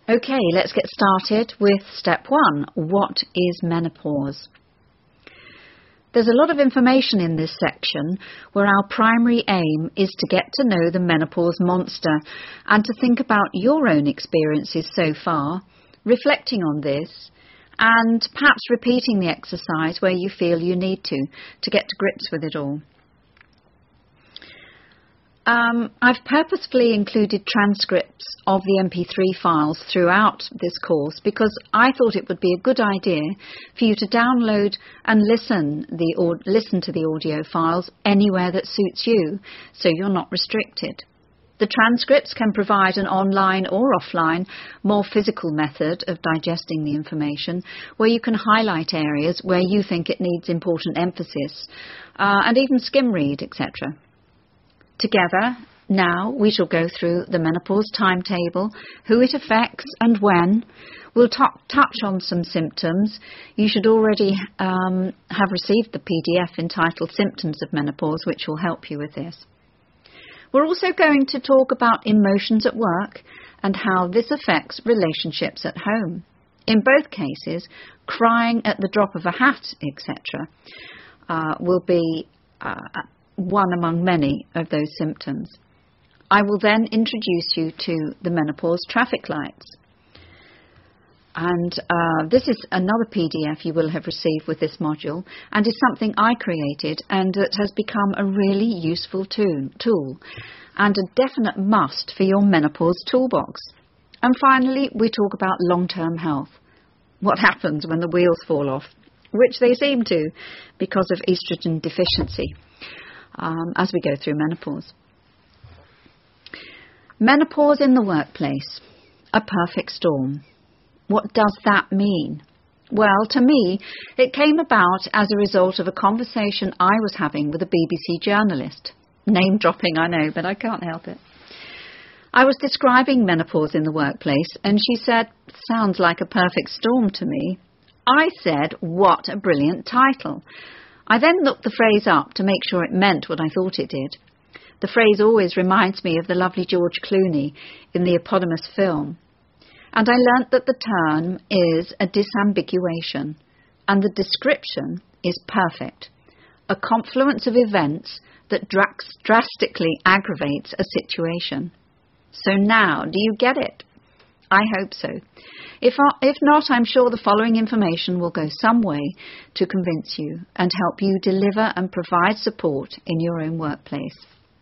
Okay, let's get started with step 1. What is menopause? There's a lot of information in this section where our primary aim is to get to know the menopause monster and to think about your own experiences so far, reflecting on this, and perhaps repeating the exercise where you feel you need to get to grips with it all. I've purposefully included transcripts of the MP3 files throughout this course because I thought it would be a good idea for you to download and listen to the audio files anywhere that suits you, so you're not restricted. The transcripts can provide an online or offline, more physical method of digesting the information, where you can highlight areas where you think it needs important emphasis, and even skim read, etc. Together, now, we shall go through the menopause timetable, who it affects and when. We'll touch on some symptoms. You should already have received the PDF entitled Symptoms of Menopause, which will help you with this. We're also going to talk about emotions at work and how this affects relationships at home. In both cases, crying at the drop of a hat, etc., will be one among many of those symptoms. I will then introduce you to the menopause traffic lights. And this is another PDF you will have received with this module, and is something I created and that has become a really useful tool and a definite must for your menopause toolbox. And finally, we talk about long-term health. What happens when the wheels fall off, which they seem to because of estrogen deficiency. As we go through menopause. Menopause in the workplace, a perfect storm. What does that mean? Well, to me, it came about as a result of a conversation I was having with a BBC journalist. Name dropping, I know, but I can't help it. I was describing menopause in the workplace, and she said, "Sounds like a perfect storm to me." I said, "What a brilliant title." I then looked the phrase up to make sure it meant what I thought it did. The phrase always reminds me of the lovely George Clooney in the eponymous film. And I learnt that the term is a disambiguation, and the description is perfect. A confluence of events that drastically aggravates a situation. So now, do you get it? I hope so. If not, I'm sure the following information will go some way to convince you and help you deliver and provide support in your own workplace.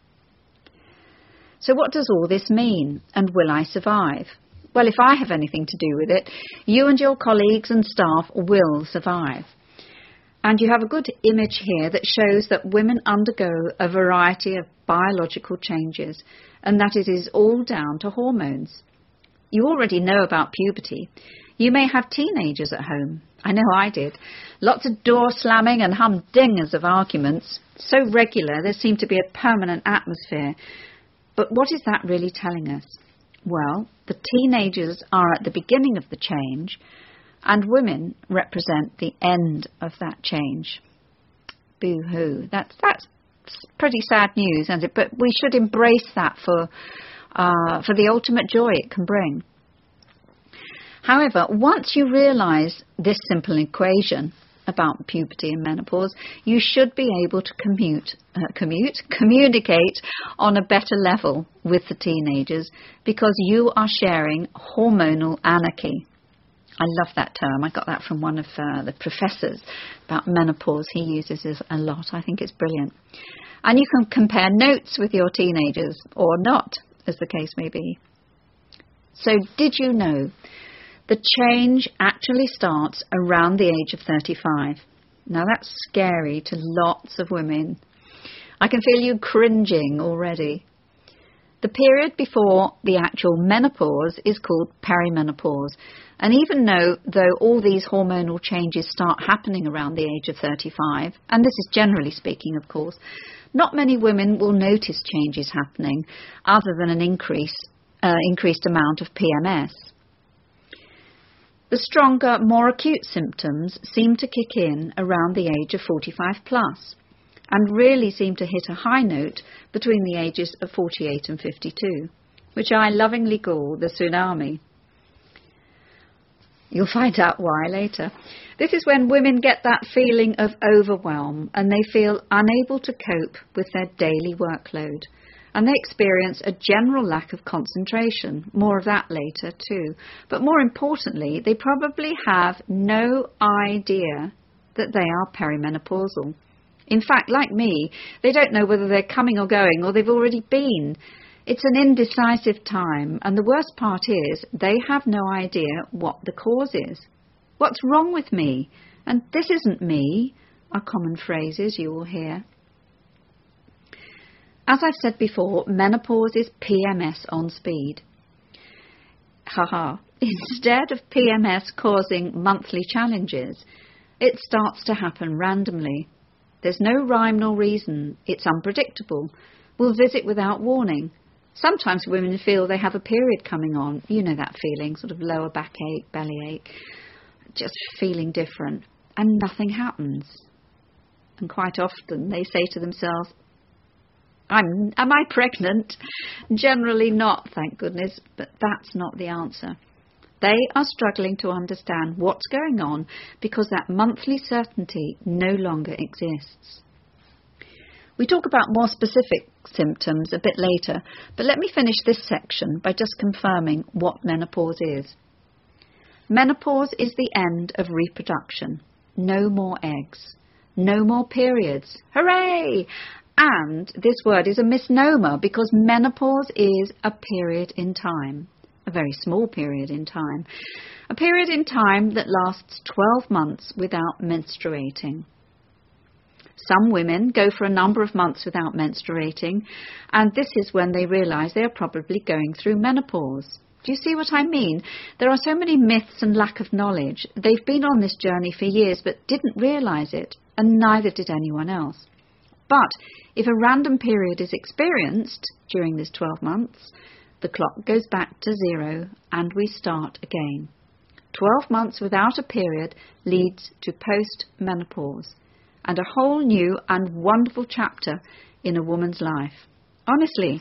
So what does all this mean, and will I survive? Well, if I have anything to do with it, you and your colleagues and staff will survive. And you have a good image here that shows that women undergo a variety of biological changes, and that it is all down to hormones. You already know about puberty. You may have teenagers at home. I know I did. Lots of door slamming and humdingers of arguments. So regular, there seemed to be a permanent atmosphere. But what is that really telling us? Well, the teenagers are at the beginning of the change, and women represent the end of that change. Boo-hoo. That's pretty sad news, isn't it? But we should embrace that for the ultimate joy it can bring. However, once you realise this simple equation about puberty and menopause, you should be able to communicate on a better level with the teenagers, because you are sharing hormonal anarchy. I love that term. I got that from one of the professors about menopause. He uses this a lot. I think it's brilliant. And you can compare notes with your teenagers, or not, as the case may be. So did you know the change actually starts around the age of 35? Now that's scary to lots of women. I can feel you cringing already. The period before the actual menopause is called perimenopause. And even though all these hormonal changes start happening around the age of 35, and this is generally speaking, of course, not many women will notice changes happening other than an increased amount of PMS. The stronger, more acute symptoms seem to kick in around the age of 45 plus, and really seem to hit a high note between the ages of 48 and 52, which I lovingly call the tsunami. You'll find out why later. This is when women get that feeling of overwhelm and they feel unable to cope with their daily workload. And they experience a general lack of concentration. More of that later too. But more importantly, they probably have no idea that they are perimenopausal. In fact, like me, they don't know whether they're coming or going or they've already been. It's an indecisive time, and the worst part is they have no idea what the cause is. What's wrong with me? And this isn't me, are common phrases you will hear. As I've said before, menopause is PMS on speed. Haha. Instead of PMS causing monthly challenges, it starts to happen randomly. There's no rhyme nor reason. It's unpredictable. We'll visit without warning. Sometimes women feel they have a period coming on. You know that feeling, sort of lower backache, bellyache, just feeling different. And nothing happens. And quite often they say to themselves, am I pregnant? Generally not, thank goodness, but that's not the answer. They are struggling to understand what's going on because that monthly certainty no longer exists. We talk about more specific symptoms a bit later, but let me finish this section by just confirming what menopause is. Menopause is the end of reproduction. No more eggs. No more periods. Hooray! And this word is a misnomer because menopause is a period in time. A very small period in time. A period in time that lasts 12 months without menstruating. Some women go for a number of months without menstruating, and this is when they realise they are probably going through menopause. Do you see what I mean? There are so many myths and lack of knowledge. They've been on this journey for years but didn't realise it, and neither did anyone else. But if a random period is experienced during this 12 months, the clock goes back to 0 and we start again. 12 months without a period leads to post-menopause and a whole new and wonderful chapter in a woman's life. Honestly.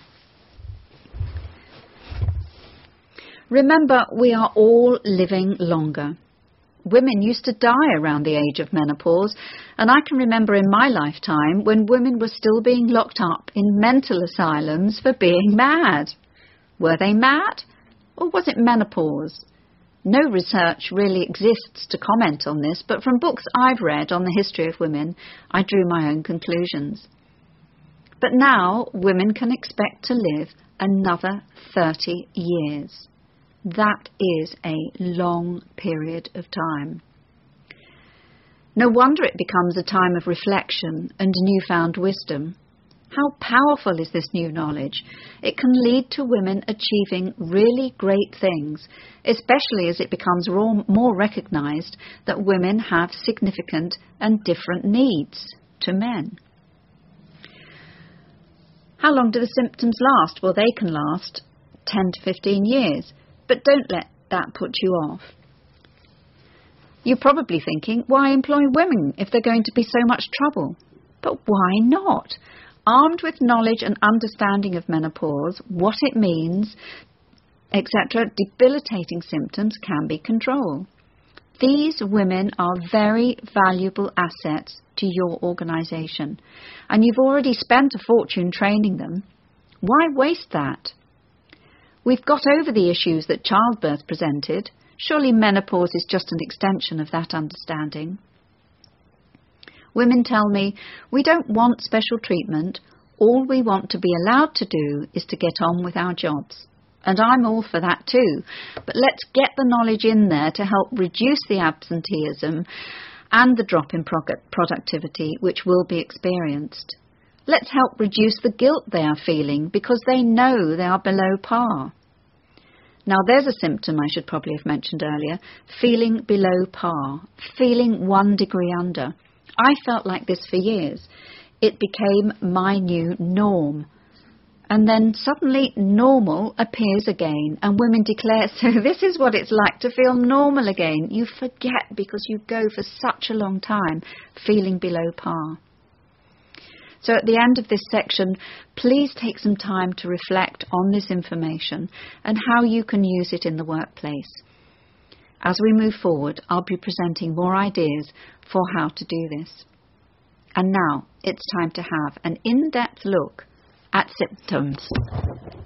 Remember, we are all living longer. Women used to die around the age of menopause, and I can remember in my lifetime when women were still being locked up in mental asylums for being mad. Were they mad? Or was it menopause? No research really exists to comment on this, but from books I've read on the history of women, I drew my own conclusions. But now women can expect to live another 30 years. That is a long period of time. No wonder it becomes a time of reflection and newfound wisdom. How powerful is this new knowledge? It can lead to women achieving really great things, especially as it becomes more recognised that women have significant and different needs to men. How long do the symptoms last? Well, they can last 10 to 15 years, but don't let that put you off. You're probably thinking, why employ women if they're going to be so much trouble? But why not? Armed with knowledge and understanding of menopause, what it means, etc., debilitating symptoms can be controlled. These women are very valuable assets to your organisation, and you've already spent a fortune training them. Why waste that? We've got over the issues that childbirth presented. Surely menopause is just an extension of that understanding. Women tell me, we don't want special treatment. All we want to be allowed to do is to get on with our jobs. And I'm all for that too. But let's get the knowledge in there to help reduce the absenteeism and the drop in productivity which will be experienced. Let's help reduce the guilt they are feeling because they know they are below par. Now there's a symptom I should probably have mentioned earlier, feeling below par, feeling 1 degree under. I felt like this for years. It became my new norm. And then suddenly normal appears again and women declare, so this is what it's like to feel normal again. You forget because you go for such a long time feeling below par. So at the end of this section, please take some time to reflect on this information and how you can use it in the workplace. As we move forward, I'll be presenting more ideas for how to do this. And now it's time to have an in-depth look at symptoms.